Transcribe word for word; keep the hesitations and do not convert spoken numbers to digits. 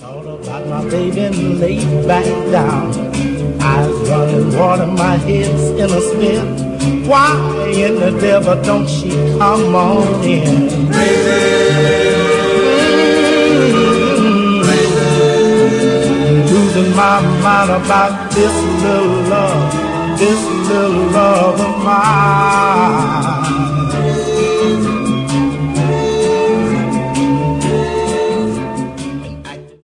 Thought about my baby and laid back down. Eyes running water, my head's in a spin. Why in the devil don't she come on in? Crazy, mm-hmm. Crazy. Losing my mind about this little love, this little love of mine.